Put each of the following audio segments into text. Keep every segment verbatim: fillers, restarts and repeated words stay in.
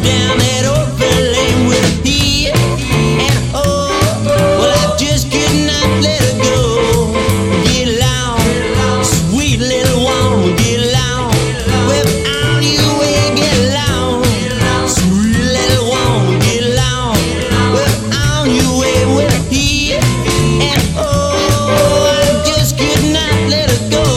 down that open lane with a P. And oh, well, I just could not let her go. Get along, sweet little one, get along. Without you, we get along. Sweet little one, get along. Without you, we with a P. And oh, I just could not let her go.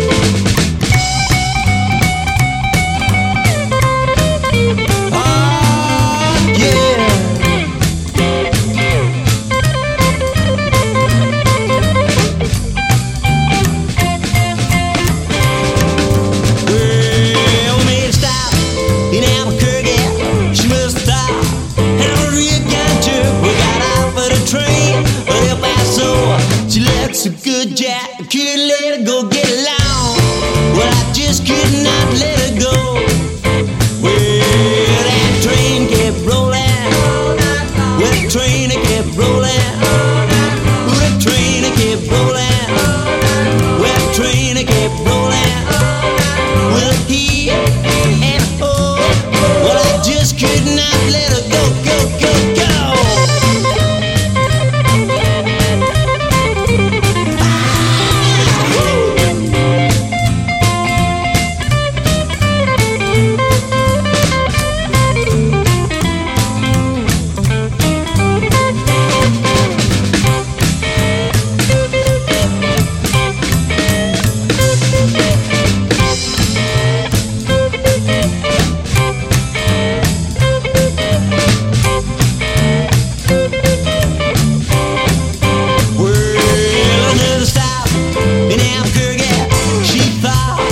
A good jack, could let her go get along. Well, I just could not let her go. Well, that train kept rolling. Well, the train it kept rolling. Well, the train it kept rolling. Well, the train it kept rolling. Well, he and oh, well, I just could not let her go, go, go, go.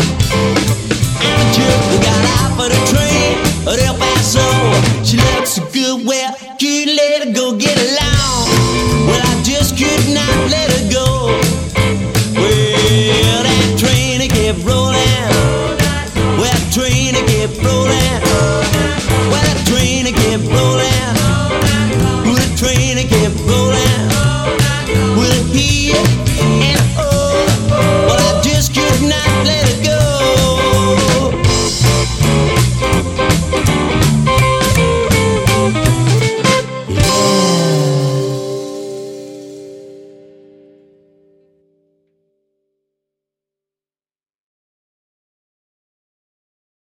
She looks